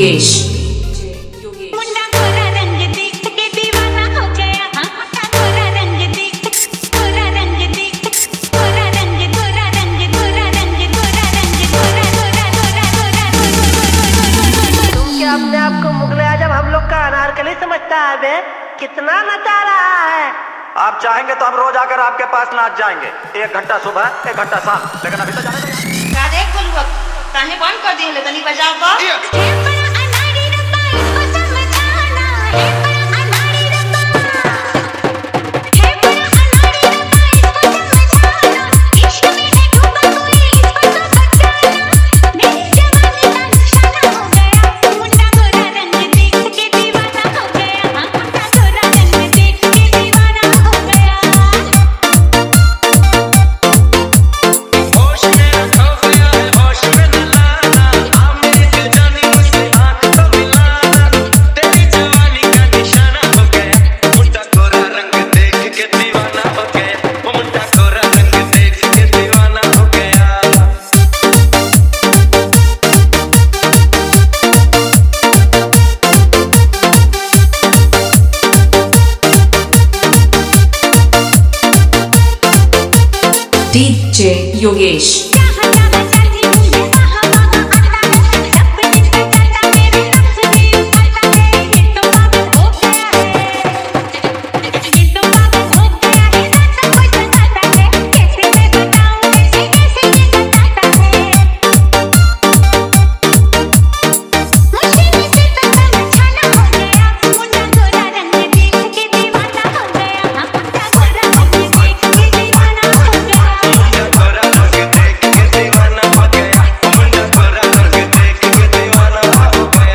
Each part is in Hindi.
योगेश। मुंडा गोरा रंग देख के दीवाना हो गया। मुंडा गोरा रंग देख, गोरा रंग देख, गोरा रंग, गोरा रंग, गोरा रंग, गोरा रंग, गोरा गोरा गोरा गोरा गोरा। तुम क्या अपने आप को मुगले आजम हम लोग का अनारकली समझता है बे? कितना नचा रहा है। आप चाहेंगे तो हम रोज आकर आपके पास नाच जाएंगे, 1 घंटा सुबह 1 घंटा शाम, लेकिन अभी तो जाने दो। राधे बोलुआ काहे बंद कर दिए ले तनी बजाओ तो हे बड़ा अनाड़ी रब्बा इसको समझाना। हे बड़ा अनाड़ी रब्बा, हे बड़ा अनाड़ी रब्बा इसको समझाना। इश्क में है डूबा कोई इसको तो बचाना। मेरी जवानी का निशाना हो गया। मुंडा गोरा रंग देख के दीवाना हो गया। मुंडा गोरा रंग देख के दीवाना हो गया। होश मेरा खो गया है, होश में न लाना। आ मेरी दिल जानी मुझसे आँख तो मिलाना। तेरी जवानी का निशाना हो गया। मुंडा गोरा रंग देख के दीवाना हो गया। वो मुंडा गोरा रंग देख के दीवाना हो गया। डीजे योगेश। जहाँ जहाँ चलती मुझे वहाँ वहाँ आता है। जब भी जिसका चलता मेरे नफ्स भी उछलता है। ये तो पागल हो गया है, ये तो पागल हो गया है। ऐसा कोई सताता है, कैसे मैं बताऊँ कैसे कैसे ये सताता है। मुझे नशे का नशाना हो गया। मुंडा गोरा रंग देख के दीवाना हो गया। मुंडा गोरा रंग देख के दीवाना हो गया। मुंडा गोरा रंग देख के दीवाना हो गया। मुंडा गोरा रंग देख के दीवाना हो गया।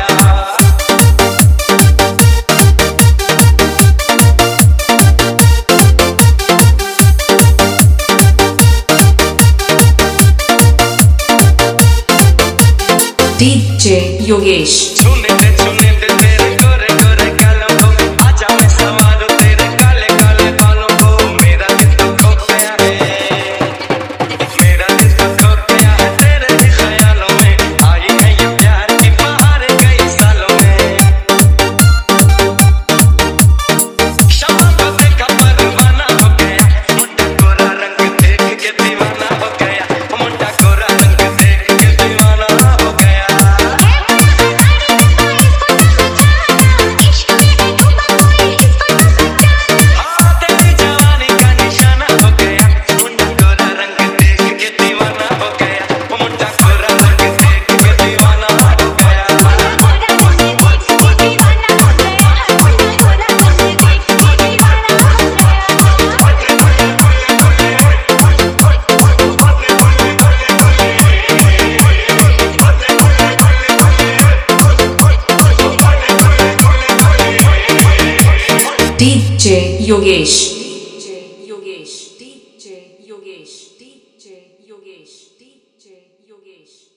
डीजे योगेश। छूने दे तेरे गोरे गोरे गालों को। आजा मैं संवारूं तेरे काले काले बालों को। मेरा दिल तो खो गया है, मेरा दिल तो खो गया है तेरे ही ख्यालों में। आई है ये प्यार की बहार कई सालों में। शमा को देखा परवाना हो गया। मुंडा गोरा रंग देख के दीवाना हो गया। मुंडा गोरा रंग देख के दीवाना हो गया। इश्क में है डूबा कोई इसको तो बचाना। हाँ तेरी जवानी का निशाना हो गया। मुंडा गोरा रंग देख के दीवाना हो गया। वो मुंडा गोरा रंग देख के दीवाना हो गया। गोरा रंग देख के दीवाना हो गया। मुंडा गोरा रंग देख के दीवाना हो गया। DJ Yogesh. DJ Yogesh. DJ Yogesh. DJ Yogesh. DJ Yogesh.